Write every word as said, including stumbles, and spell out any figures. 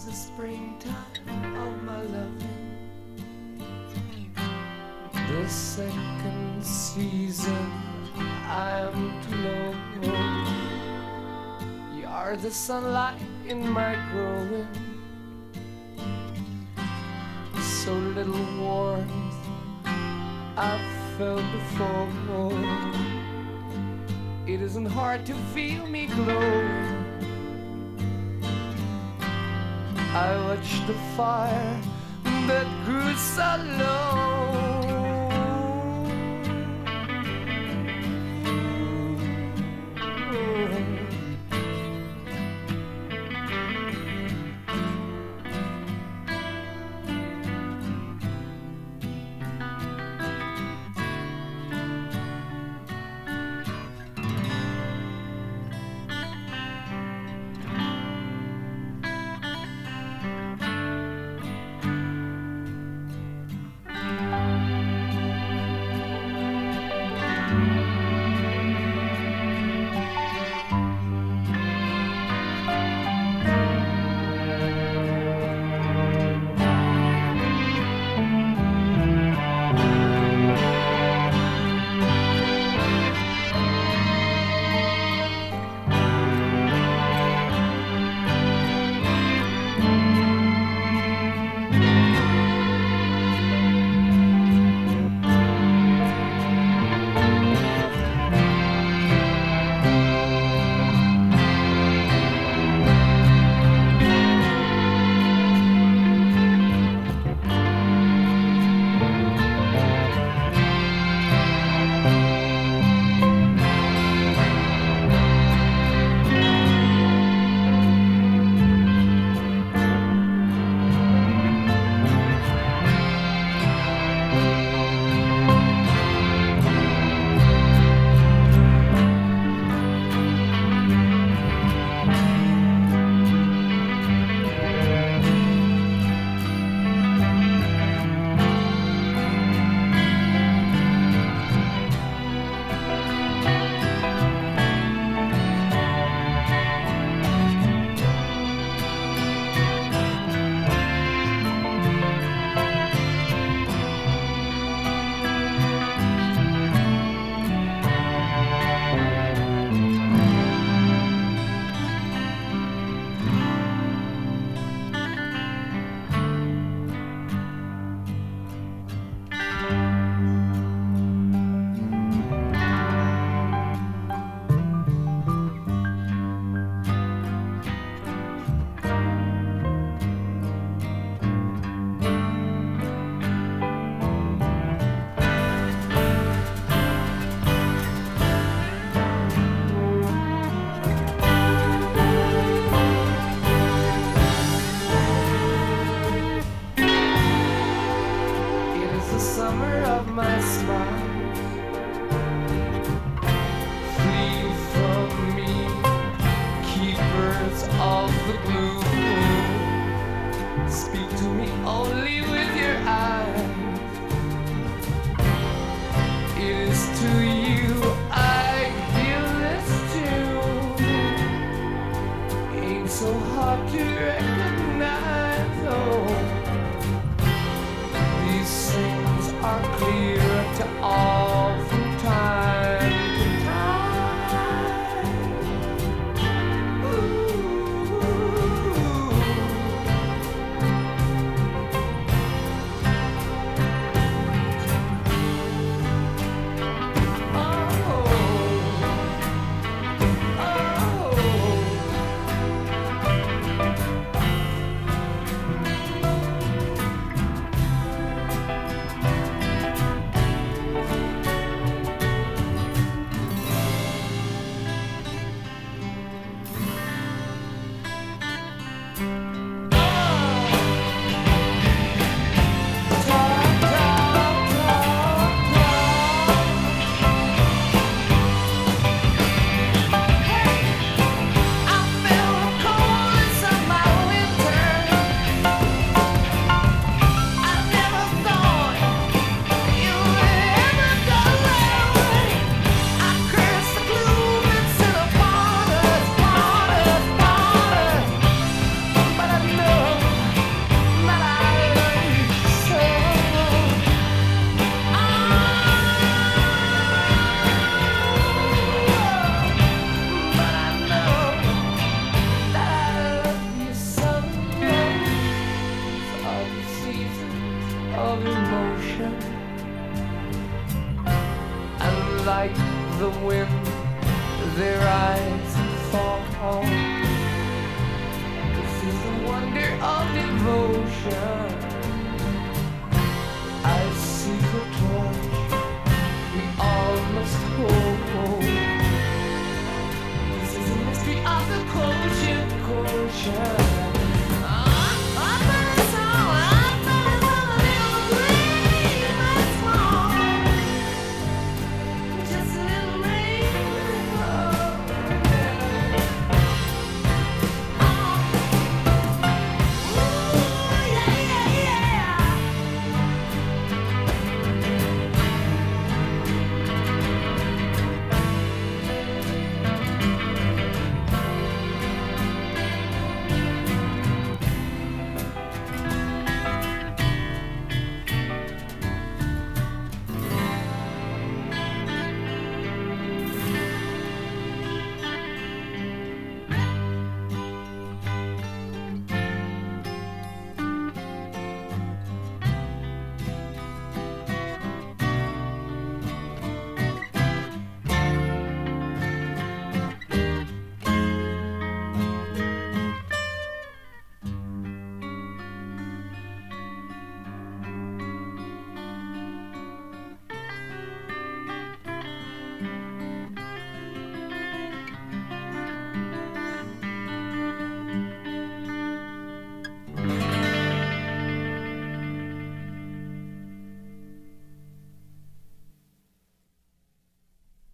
the springtime of my loving, the second season I am to know. You are the sunlight in my growing, so little warmth I've felt before. It isn't hard to feel me glowing. I watched the fire that grew so low. Summer of my smile, flee from me, keepers of the gloom. Speak to me only with your eyes. It is to you I give this tune. Ain't so hard to recognize, oh. These things are clear to all from time to time. Ooh. Oh. Oh. the wind, they rise and fall. This is the wonder of devotion.